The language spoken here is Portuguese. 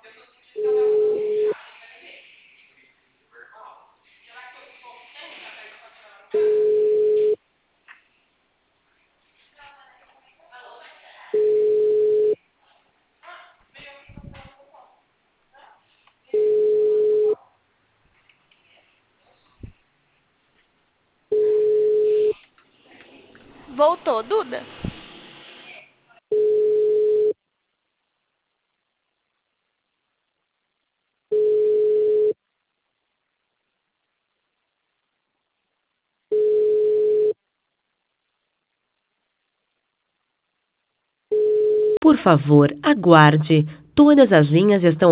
Voltou, Duda? Por favor, aguarde. Todas as linhas estão